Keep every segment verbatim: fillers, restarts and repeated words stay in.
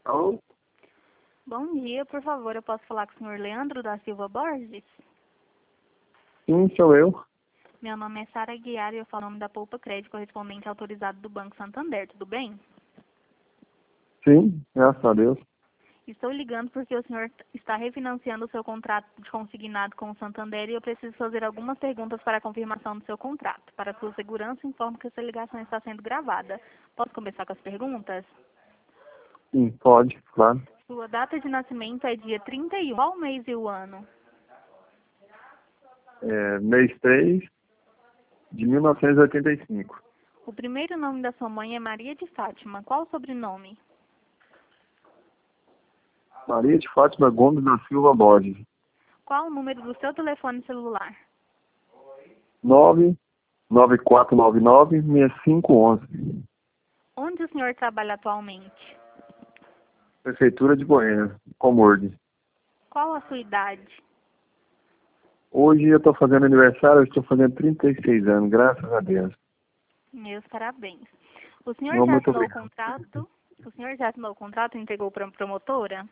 Alô? Bom dia, por favor, eu posso falar com o senhor Leandro da Silva Borges? Sim, sou eu. Meu nome é Sara Guiar e eu falo em nome da Poupa Crédito, correspondente autorizado do Banco Santander, tudo bem? Sim, graças a Deus. Estou ligando porque o senhor está refinanciando o seu contrato de consignado com o Santander e eu preciso fazer algumas perguntas para a confirmação do seu contrato. Para sua segurança, informo que essa ligação está sendo gravada. Posso começar com as perguntas? Sim, pode, claro. Sua data de nascimento é dia trinta e um. Qual o mês e o ano? É, mês três de mil novecentos e oitenta e cinco. O primeiro nome da sua mãe é Maria de Fátima. Qual o sobrenome? Maria de Fátima Gomes da Silva Borges. Qual o número do seu telefone celular? nove nove quatro nove nove seis cinco um um. Onde o senhor trabalha atualmente? Prefeitura de Goiânia, Comurg. Qual a sua idade? Hoje eu estou fazendo aniversário, eu estou fazendo trinta e seis anos, graças a Deus. Meus parabéns. O senhor Não, já muito assinou o obrigado. contrato? O senhor já assinou o contrato e entregou para a promotora?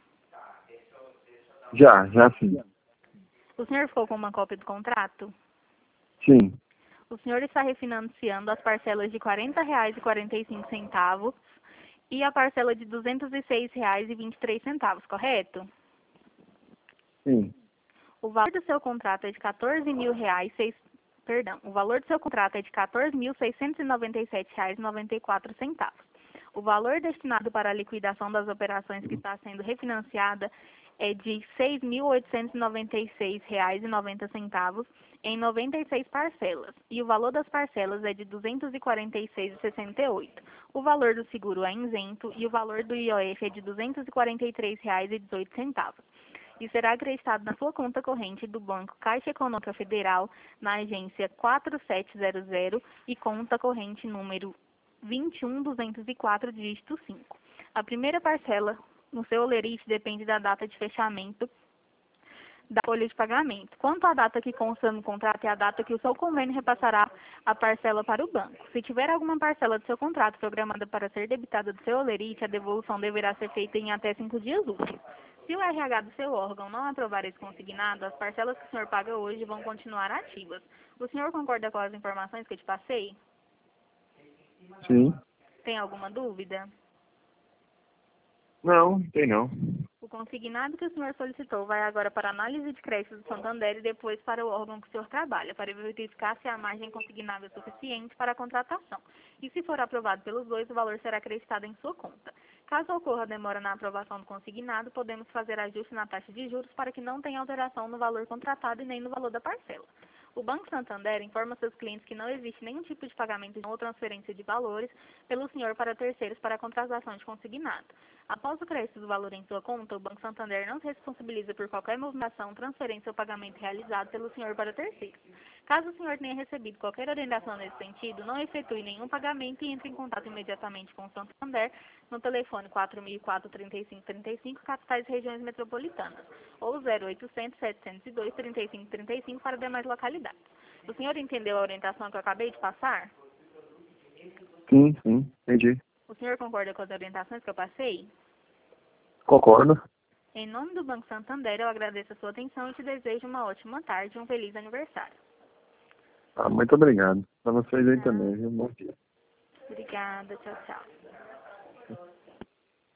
Já, já sim. O senhor ficou com uma cópia do contrato? Sim, O senhor está refinanciando as parcelas de quarenta reais e quarenta e cinco centavos e a parcela de duzentos e seis reais e vinte e três centavos, correto? sim, O valor do seu contrato é de quatorze mil reais, seis, perdão, o valor do seu contrato é de quatorze mil seiscentos e noventa e sete reais e noventa e quatro centavos. O valor destinado para a liquidação das operações que está sendo refinanciada é de seis mil oitocentos e noventa e seis reais e noventa centavos em noventa e seis parcelas, e o valor das parcelas é de duzentos e quarenta e seis reais e sessenta e oito centavos. O valor do seguro é isento e o valor do I O F é de duzentos e quarenta e três reais e dezoito centavos. E será acreditado na sua conta corrente do Banco Caixa Econômica Federal, na agência quatro sete zero zero e conta corrente número vinte e um duzentos e quatro, dígito cinco. A primeira parcela no seu olerite depende da data de fechamento da folha de pagamento. Quanto à data que consta no contrato, é a data que o seu convênio repassará a parcela para o banco. Se tiver alguma parcela do seu contrato programada para ser debitada do seu olerite, a devolução deverá ser feita em até cinco dias úteis. Se o R H do seu órgão não aprovar esse consignado, as parcelas que o senhor paga hoje vão continuar ativas. O senhor concorda com as informações que eu te passei? sim. Tem alguma dúvida? Não, tem não. O consignado que o senhor solicitou vai agora para a análise de crédito do Santander e depois para o órgão que o senhor trabalha, para verificar se a margem consignada é suficiente para a contratação. E se for aprovado pelos dois, o valor será acreditado em sua conta. Caso ocorra demora na aprovação do consignado, podemos fazer ajuste na taxa de juros para que não tenha alteração no valor contratado e nem no valor da parcela. O Banco Santander informa seus clientes que não existe nenhum tipo de pagamento ou transferência de valores pelo senhor para terceiros para a contratação de consignado. Após o crédito do valor em sua conta, o Banco Santander não se responsabiliza por qualquer movimentação, transferência ou pagamento realizado pelo senhor para terceiros. Caso o senhor tenha recebido qualquer orientação nesse sentido, não efetue nenhum pagamento e entre em contato imediatamente com o Santander no telefone quatro mil e quatro, trinta e cinco trinta e cinco, capitais e regiões metropolitanas, ou zero oitocentos, setecentos e dois, trinta e cinco trinta e cinco para demais localidades. O senhor entendeu a orientação que eu acabei de passar? Sim, sim, entendi. O senhor concorda com as orientações que eu passei? Concordo. Em nome do Banco Santander, eu agradeço a sua atenção e te desejo uma ótima tarde e um feliz aniversário. Ah, muito obrigado. Para vocês aí Não, também, viu? Bom dia. obrigada, tchau, tchau.